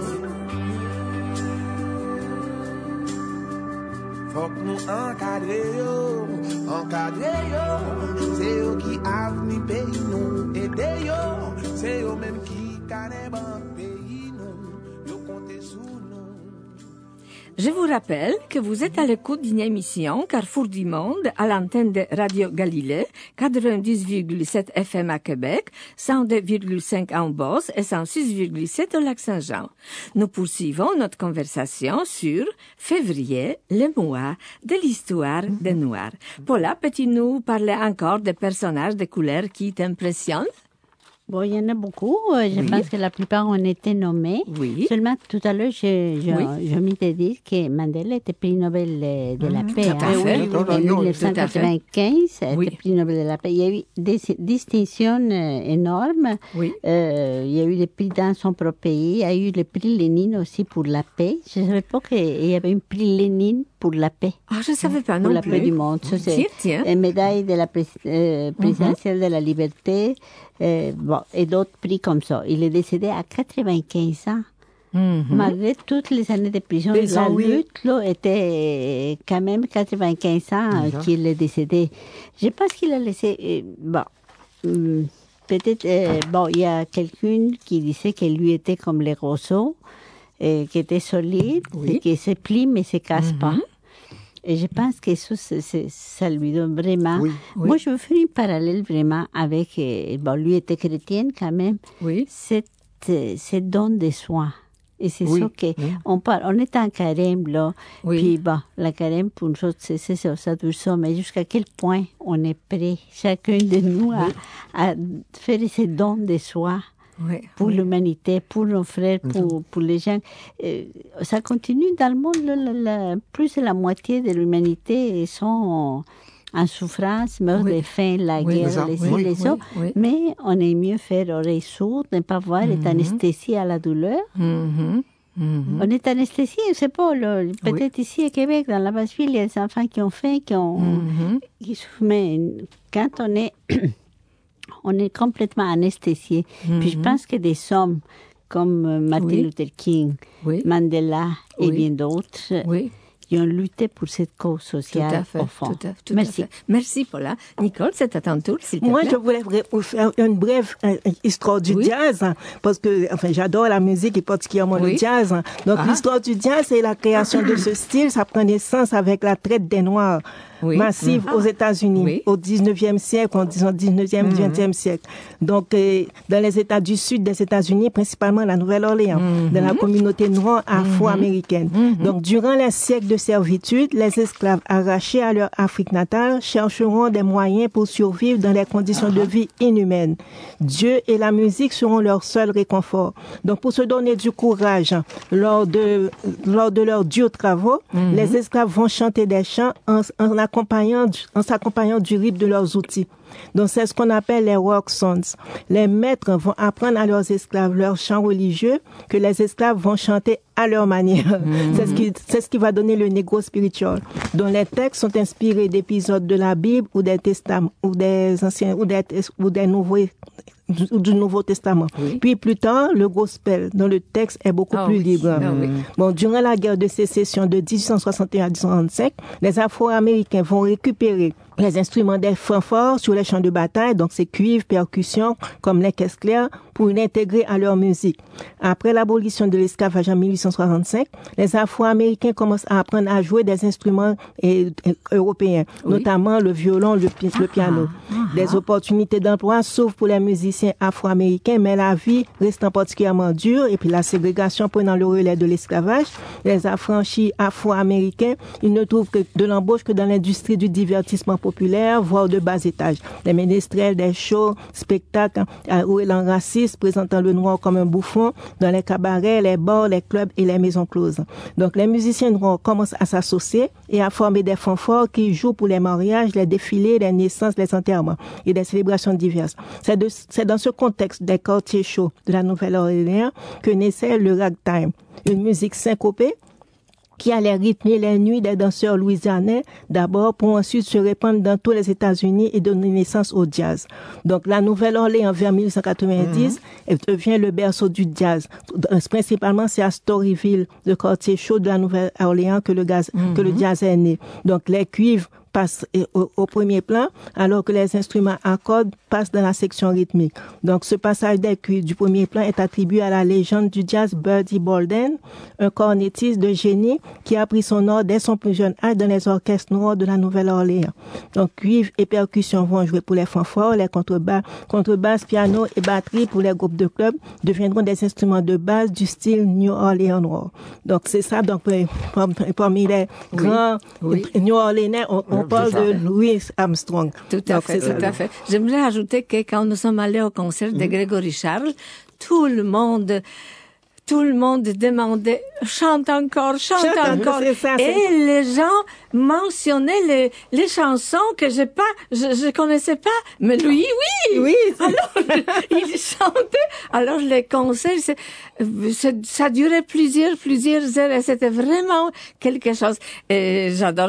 Faut que nous encadrer yo, c'est yo qui avni pays nous, aider yo, c'est yo même qui kane ban pays nous, yo compte sous nous. Je vous rappelle que vous êtes à l'écoute d'une émission Carrefour du Monde à l'antenne de Radio Galilée, 90,7 FM à Québec, 102,5 en Beauce et 106,7 au Lac-Saint-Jean. Nous poursuivons notre conversation sur février, le mois de l'histoire des Noirs. Paula, peux-tu nous parler encore des personnages de couleur qui t'impressionnent? Bon, il y en a beaucoup. Je pense que la plupart ont été nommés. Oui. Seulement, tout à l'heure, je m'y ai dit que Mandela était prix Nobel de la paix. Tout à fait. En 1995, était prix Nobel de la paix. Il y a eu des distinctions énormes. Oui. Il y a eu des prix dans son propre pays. Il y a eu le prix Lénine aussi pour la paix. Je ne savais pas qu'il y avait un prix Lénine pour la paix. Ah, je ne savais pas non pour plus. Pour la paix du monde. Ça, c'est une médaille de la présidentielle de la liberté. Bon, et d'autres prix comme ça. Il est décédé à 95 ans. Malgré toutes les années de prison, la lutte là, était quand même 95 ans qu'il est décédé. Je pense qu'il a laissé... peut-être... bon, il y a quelqu'un qui disait que lui était comme les roseaux, qui était solide, et qui se plie mais ne se casse pas. Et je pense que ça lui donne vraiment... Oui. Moi, je veux faire un parallèle vraiment avec... lui était chrétienne quand même. Oui. C'est don de soi. Et c'est Oui. ça qu'on parle. On est en carême, là. Oui. Puis la carême, pour nous autres, c'est ça, tout ça. Mais jusqu'à quel point on est prêt, chacun de nous, à faire ces dons de soi Oui. pour l'humanité, pour nos frères, pour les gens. Ça continue dans le monde. Plus de la moitié de l'humanité sont en souffrance, meurent de faim, la guerre, les autres. Oui. Mais on est mieux faire oreille sourde, ne pas voir, être anesthésié à la douleur. On est anesthésié, je sais pas, peut-être ici à Québec, dans la basse-ville, il y a des enfants qui ont faim, qui souffrent. Mais quand on est complètement anesthésié. Puis je pense que des hommes comme Martin Luther King, Mandela et bien d'autres, qui ont lutté pour cette cause sociale au fond. Merci. Merci, Paula. Nicole, c'est à ton tour, s'il te plaît. Moi, je voulais vous faire une brève histoire du jazz, parce que j'adore la musique et particulièrement le jazz. Donc, l'histoire du jazz, c'est la création de ce style. Ça prend naissance avec la traite des Noirs massive aux États-Unis au 19e siècle, en disant 19e, 20e siècle. Donc, dans les États du sud des États-Unis, principalement la Nouvelle-Orléans, dans la communauté noire afro-américaine. Donc, durant les siècles de servitude, les esclaves arrachés à leur Afrique natale chercheront des moyens pour survivre dans des conditions de vie inhumaines. Dieu et la musique seront leur seul réconfort. Donc, pour se donner du courage lors de leurs durs travaux, les esclaves vont chanter des chants en s'accompagnant du rythme de leurs outils. Donc, c'est ce qu'on appelle les work songs. Les maîtres vont apprendre à leurs esclaves leurs chants religieux que les esclaves vont chanter à leur manière. C'est ce qui va donner le négro spiritual. Donc, les textes sont inspirés d'épisodes de la Bible ou des testaments, ou des anciens, ou des nouveaux, du Nouveau Testament. Puis plus tard, le gospel, dont le texte est beaucoup plus libre. Bon, durant la guerre de sécession de 1861 à 1865, les Afro-Américains vont récupérer les instruments des fanfares sur les champs de bataille, donc c'est cuivre, percussions, comme les caisses claires, pour l'intégrer à leur musique. Après l'abolition de l'esclavage en 1865, les Afro-Américains commencent à apprendre à jouer des instruments européens, notamment le violon, le piano. Des opportunités d'emploi s'ouvrent pour les musiciens afro-américains, mais la vie restant particulièrement dure, et puis la ségrégation prenant le relais de l'esclavage, les affranchis afro-américains, ils ne trouvent que de l'embauche que dans l'industrie du divertissement populaire, voire de bas étage. Les ménestrels, des shows, spectacles où est racisme, présentant le noir comme un bouffon, dans les cabarets, les bars, les clubs et les maisons closes. Donc, les musiciens noirs commencent à s'associer et à former des fanfares qui jouent pour les mariages, les défilés, les naissances, les enterrements et des célébrations diverses. C'est dans ce contexte des quartiers chauds de la Nouvelle-Orléans que naissait le ragtime, une musique syncopée qui allait rythmer les nuits des danseurs louisianais d'abord pour ensuite se répandre dans tous les États-Unis et donner naissance au jazz. Donc la Nouvelle-Orléans vers 1890 devient le berceau du jazz. Principalement c'est à Storyville, le quartier chaud de la Nouvelle-Orléans que le jazz est né. Donc les cuivres passent au premier plan, alors que les instruments à cordes passent dans la section rythmique. Donc, ce passage des cuivres du premier plan est attribué à la légende du jazz Buddy Bolden, un cornettiste de génie qui a pris son nom dès son plus jeune âge dans les orchestres noirs de la Nouvelle-Orléans. Donc, cuivres et percussions vont jouer pour les fanfares, les contrebasses, piano et batterie pour les groupes de clubs deviendront des instruments de base du style New Orleans noir. Donc, c'est ça. Donc, parmi les grands New Orleanais, on parle de Louis Armstrong. Tout à fait. J'aimerais ajouter que quand nous sommes allés au concert de Grégory Charles, tout le monde demandait chante encore. Et les gens mentionnaient les chansons que je connaissais pas, mais lui oui. Alors il chantait. Alors les concerts ça durait plusieurs heures et c'était vraiment quelque chose. Et j'adore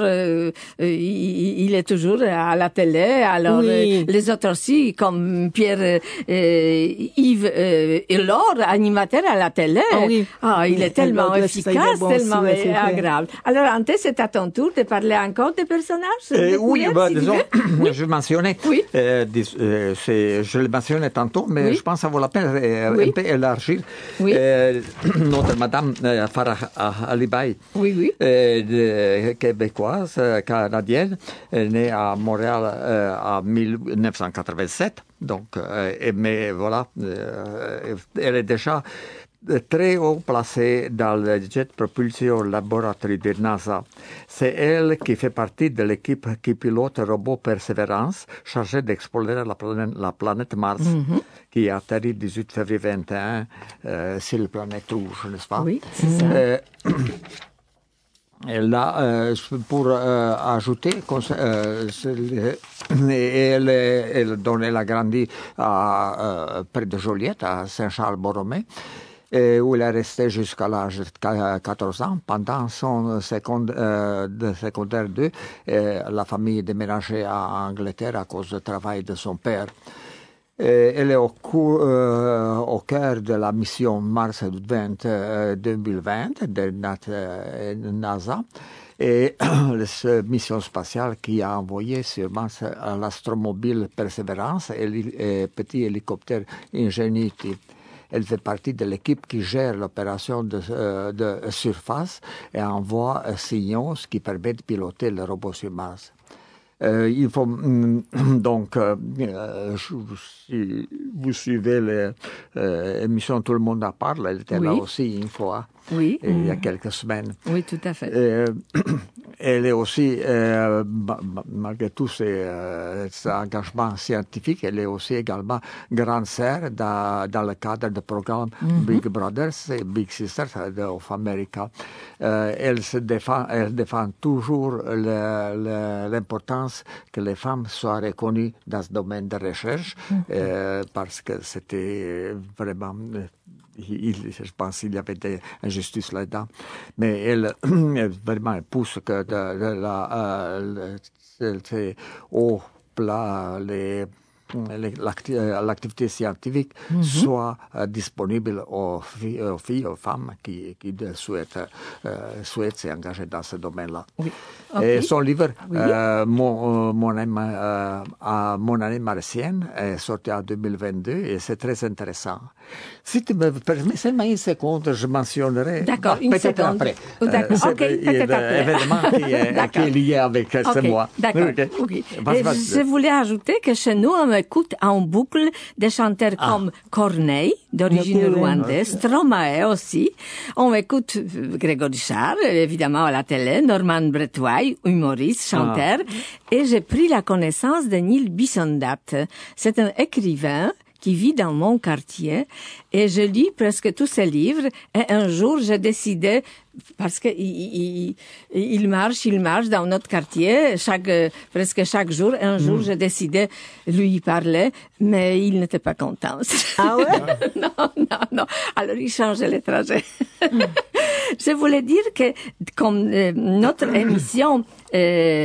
il est toujours à la télé. Alors les autres aussi comme Pierre Yves Laure, animateur à la télé. Ah oui. Il est tellement Alors, efficace, bon tellement aussi, ouais, c'est vrai. agréable. Alors, Ante, c'est à ton tour de parler encore des personnages. Oui, découverts, si tu disons, veux. je mentionnais, Oui. je le mentionnais tantôt, mais Oui. je pense que ça vaut la peine Oui. un peu élargir. Oui. Notre Madame Farah Alibaï, Oui. québécoise, canadienne, née à Montréal en 1987. Donc, mais voilà, elle est déjà très haut placée dans le Jet Propulsion Laboratory de NASA. C'est elle qui fait partie de l'équipe qui pilote le robot Perseverance, chargé d'explorer la planète Mars, qui a atterri le 18 février 21 sur la planète rouge, n'est-ce pas? Oui, c'est ça. Elle a, pour ajouter, elle a grandi près de Joliette, à Saint-Charles-Borromée, où elle est restée jusqu'à l'âge de 14 ans. Pendant son secondaire 2, la famille est déménagée à Angleterre à cause du travail de son père. Elle est au cœur de la mission Mars 2020 de NASA et cette mission spatiale qui a envoyé sur Mars l'astromobile Perseverance et le petit hélicoptère Ingenuity. Elle fait partie de l'équipe qui gère l'opération de surface et envoie signaux, ce qui permet de piloter le robot sur Mars. Il faut donc, si vous suivez l'émission Tout le monde en parle, elle était là aussi une fois, Oui. il y a quelques semaines. Oui, tout à fait. Elle est aussi, malgré tout ses engagements scientifiques, elle est aussi également grande sœur dans le cadre du programme Big Brothers et Big Sisters of America. Elle défend toujours l'importance que les femmes soient reconnues dans ce domaine de recherche, parce que c'était vraiment... je pense qu'il y avait des injustices là-dedans. Mais elle vraiment pousse que au plat l'activité scientifique soit disponible aux filles, aux femmes qui souhaitent s'engager dans ce domaine-là. Oui. Et son livre, Oui. Mon année martienne, est sorti en 2022 et c'est très intéressant. Si tu me permets seulement une seconde, je mentionnerai. D'accord, une peut-être seconde. après. D'accord, ok, peut-être après. Événement qui est lié avec ce mois. D'accord. Okay. Et je voulais ajouter que chez nous, on écoute en boucle des chanteurs comme Corneille, d'origine rwandaise, Stromae aussi. On écoute Grégory Charles, évidemment à la télé, Norman Bretoy, humoriste, chanteur. Et j'ai pris la connaissance de Neil Bisondat. C'est un écrivain qui vit dans mon quartier et je lis presque tous ses livres et un jour j'ai décidé parce que il marche dans notre quartier presque chaque jour. Un jour, j'ai décidé lui parler, mais il n'était pas content. Ah ouais? Non. Alors, il changeait les trajets. Je voulais dire que, comme notre émission sur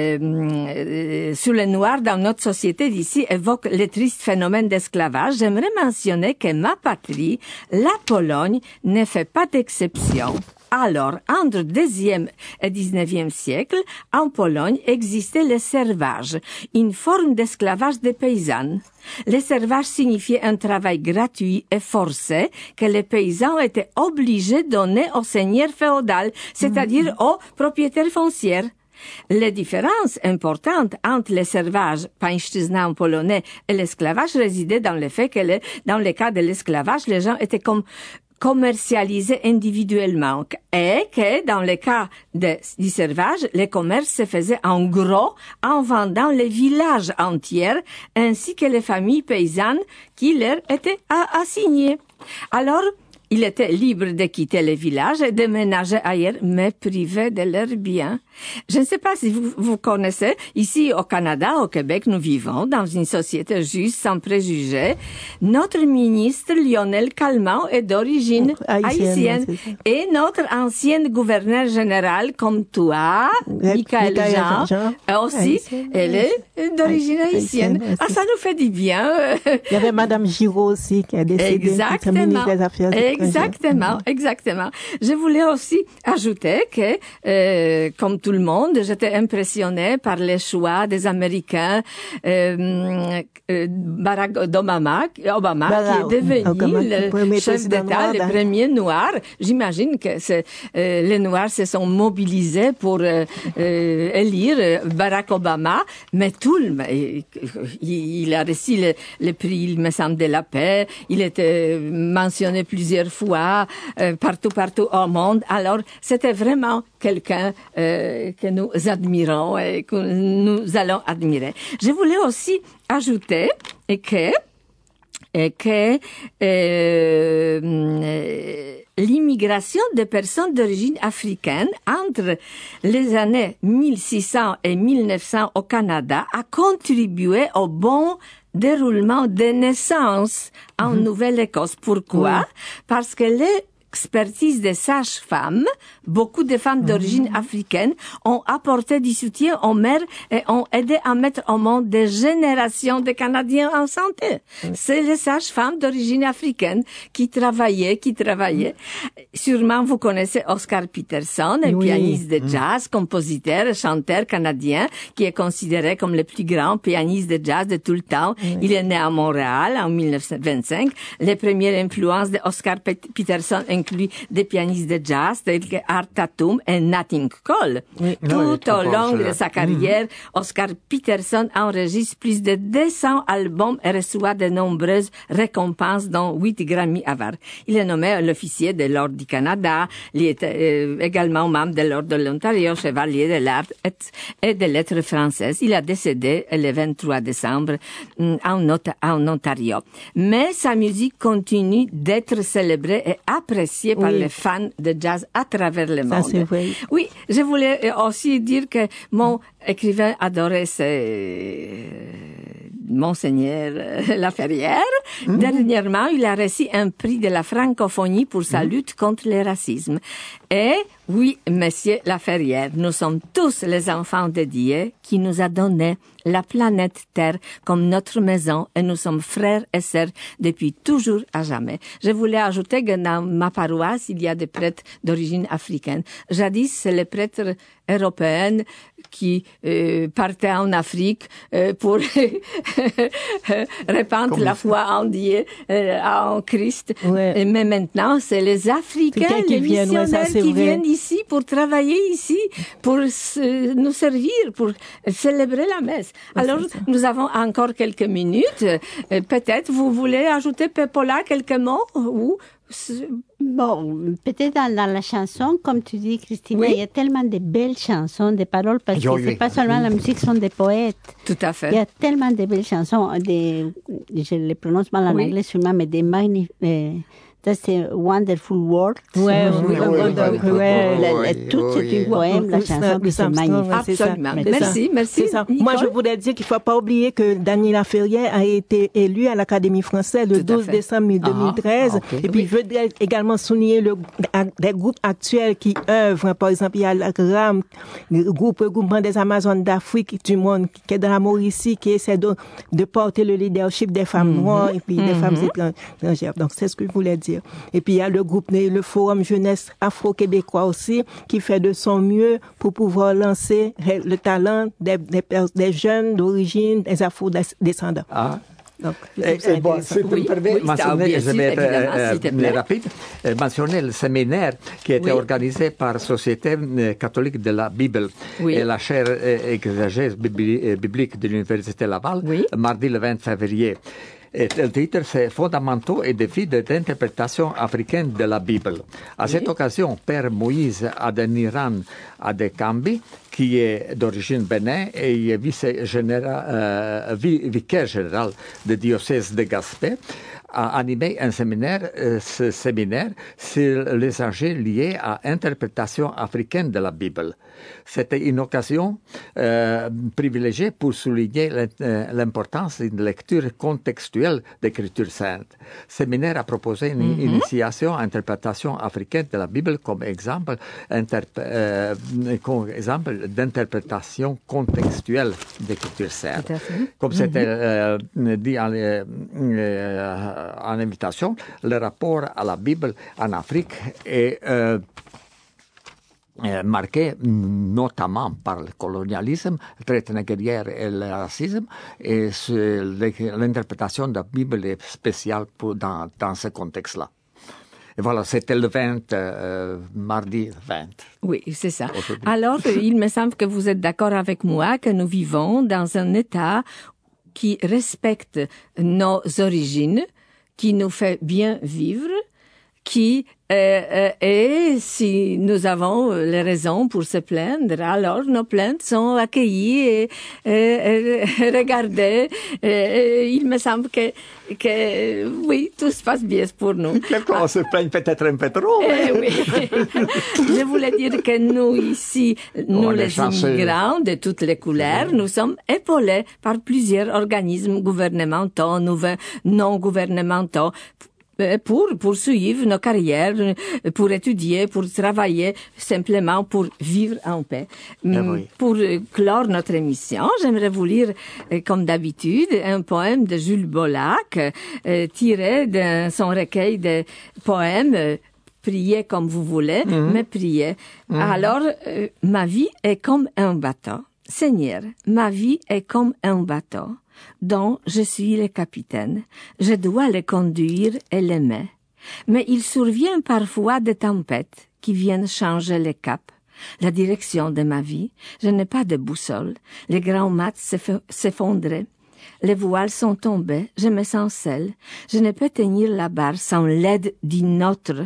le noir dans notre société d'ici évoque le triste phénomène d'esclavage, j'aimerais mentionner que ma patrie, la Pologne, ne fait pas d'exception. Alors, entre le XIe et XIXe siècle, en Pologne existait le servage, une forme d'esclavage des paysannes. Le servage signifiait un travail gratuit et forcé que les paysans étaient obligés de donner au seigneur féodal, c'est-à-dire aux propriétaires foncières. Les différences importantes entre le servage, pańszczyzna en polonais, et l'esclavage résidaient dans le fait que dans le cas de l'esclavage, les gens étaient commercialisés individuellement et que dans le cas du servage, le commerce se faisait en gros en vendant les villages entiers ainsi que les familles paysannes qui leur étaient assignées. Alors, ils étaient libres de quitter le village et de déménager ailleurs, mais privés de leurs biens. Je ne sais pas si vous connaissez, ici au Canada, au Québec, nous vivons dans une société juste, sans préjugés. Notre ministre Lionel Calment est d'origine haïtienne. Et notre ancienne gouverneure générale, comme toi, Michaël Jean, aussi, elle est d'origine haïtienne. Ça nous fait du bien. Il y avait Madame Giraud aussi, qui a décédé. Exactement. Des Affaires étrangères. Exactement. Je voulais aussi ajouter que, comme tout le monde, j'étais impressionnée par les choix des Américains. Barack Obama, qui est devenu le chef d'État, le premier noir. J'imagine que les Noirs se sont mobilisés pour élire Barack Obama, mais il a reçu le prix, il me semble, de la paix. Il était mentionné plusieurs fois partout au monde. Alors, c'était vraiment quelqu'un que nous admirons et que nous allons admirer. Je voulais aussi ajouter que l'immigration des personnes d'origine africaine entre les années 1600 et 1900 au Canada a contribué au bon déroulement des naissances en Nouvelle-Écosse. Pourquoi? Parce que l'expertise des sages-femmes, beaucoup de femmes d'origine africaine ont apporté du soutien aux mères et ont aidé à mettre au monde des générations de Canadiens en santé. C'est les sages-femmes d'origine africaine qui travaillaient. Sûrement, vous connaissez Oscar Peterson, un pianiste de jazz, compositeur et chanteur canadien, qui est considéré comme le plus grand pianiste de jazz de tout le temps. Il est né à Montréal en 1925. Les premières influences de Oscar Peterson incluent des pianistes de jazz tels que Art Tatum et Nat King Cole. Tout au long de sa carrière, Oscar Peterson enregistre plus de 200 albums et reçoit de nombreuses récompenses, dont 8 Grammy Awards. Il est nommé l'officier de l'Ordre du Canada. Il est également membre de l'Ordre de l'Ontario, chevalier de l'art et des lettres françaises. Il a décédé le 23 décembre en Ontario. Mais sa musique continue d'être célébrée et appréciée par les fans de jazz à travers le monde. Ça, c'est vrai. Oui, je voulais aussi dire que mon écrivain adoré, c'est Monseigneur Laferrière. Dernièrement, il a reçu un prix de la francophonie pour sa lutte contre le racisme. Et oui, Monsieur Laferrière, nous sommes tous les enfants de Dieu qui nous a donné la planète Terre comme notre maison et nous sommes frères et sœurs depuis toujours à jamais. Je voulais ajouter que dans ma paroisse, il y a des prêtres d'origine africaine. Jadis, c'est les prêtres européens qui partaient en Afrique pour répandre la foi en Dieu, en Christ. Ouais. Mais maintenant, c'est les Africains, les missionnaires qui viennent ici pour travailler ici, pour nous servir, pour célébrer la messe. Alors, nous avons encore quelques minutes. Peut-être vous voulez ajouter, Pepola, quelques mots ou... Bon, peut-être dans la chanson, comme tu dis, Christina, il y a tellement de belles chansons, des paroles, parce que c'est pas seulement la musique, ce sont des poètes. Tout à fait. Il y a tellement de belles chansons, je les prononce mal en anglais sûrement, mais des magnifiques... That's a Wonderful World. Tout c'est un poème, la chanson, c'est magnifique. Absolument. Merci. C'est ça. Moi, je voudrais dire qu'il ne faut pas oublier que Daniel Laferrière a été élu à l'Académie française le 12 décembre 2013. Et puis, je voudrais également souligner des groupes actuels qui œuvrent. Par exemple, il y a le RAM, le regroupement des Amazones d'Afrique, du monde, qui est dans la Mauricie, qui essaie de porter le leadership des femmes noires et puis des femmes étrangères. Donc, c'est ce que je voulais dire. Et puis il y a le Forum Jeunesse Afro-Québécois aussi, qui fait de son mieux pour pouvoir lancer le talent des jeunes d'origine, des Afro-descendants. Donc, bon, si tu me permets, mentionner, je vais être rapide, mentionner le séminaire qui a été organisé par Société catholique de la Bible et la chaire exégèse biblique de l'Université Laval, mardi le 20 février. Et le titre, c'est Fondamentaux et défis d'interprétation africaine de la Bible. À cette occasion, Père Moïse Adeniran Adekambi, qui est d'origine bénin et vicaire général du diocèse de Gaspé, a animé un séminaire sur les enjeux liés à l'interprétation africaine de la Bible. C'était une occasion privilégiée pour souligner l'importance d'une lecture contextuelle d'Écriture sainte. Le séminaire a proposé une initiation à l'interprétation africaine de la Bible comme exemple d'interprétation contextuelle d'Écriture sainte. Comme c'était dit en invitation, le rapport à la Bible en Afrique est marqué notamment par le colonialisme, le traite négrière et le racisme, et l'interprétation de la Bible est spéciale dans ce contexte-là. Et voilà, c'était le 20, mardi 20. Oui, c'est ça. Alors, il me semble que vous êtes d'accord avec moi que nous vivons dans un État qui respecte nos origines, qui nous fait bien vivre, qui et si nous avons les raisons pour se plaindre, alors nos plaintes sont accueillies et regardées. Il me semble que oui, tout se passe bien pour nous. Quelquefois, on se plaigne peut-être un peu trop. Oui. Je voulais dire que nous ici, nous les immigrants de toutes les couleurs, nous sommes épaulés par plusieurs organismes gouvernementaux, non gouvernementaux, pour poursuivre nos carrières, pour étudier, pour travailler, simplement pour vivre en paix. Oui. Pour clore notre émission, j'aimerais vous lire, comme d'habitude, un poème de Jules Bollack, tiré de son recueil de poèmes priez comme vous voulez, mais priez. Alors, ma vie est comme un bateau. Seigneur, ma vie est comme un bateau dont je suis le capitaine. Je dois le conduire et l'aimer. Mais il survient parfois des tempêtes qui viennent changer le cap, la direction de ma vie. Je n'ai pas de boussole. Les grands mâts s'effondraient. Les voiles sont tombées. Je me sens seule. Je ne peux tenir la barre sans l'aide d'un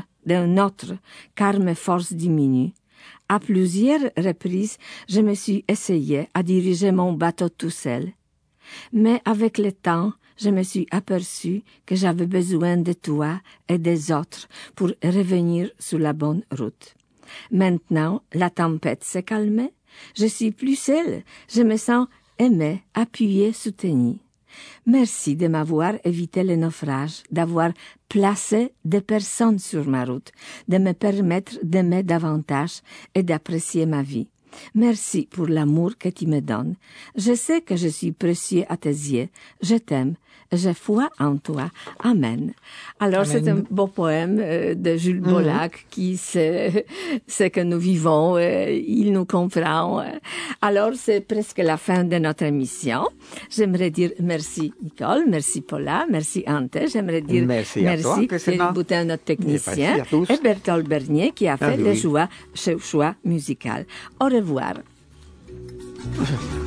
autre, car mes forces diminuent. À plusieurs reprises, je me suis essayée à diriger mon bateau tout seul. Mais avec le temps, je me suis aperçue que j'avais besoin de toi et des autres pour revenir sur la bonne route. Maintenant, la tempête s'est calmée. Je suis plus seule. Je me sens aimée, appuyée, soutenue. Merci de m'avoir évité le naufrage, d'avoir placé des personnes sur ma route, de me permettre d'aimer davantage et d'apprécier ma vie. Merci pour l'amour que tu me donnes. Je sais que je suis précieux à tes yeux. Je t'aime. J'ai foi en toi. Amen. Alors, Amen. C'est un beau poème de Jules Bollack qui sait ce que nous vivons. Il nous comprend. Alors, c'est presque la fin de notre émission. J'aimerais dire merci Nicole, merci Paula, merci Ante. J'aimerais dire merci Eric Boutin, notre technicien, et Berthold Bernier qui a fait le choix musical. Au revoir.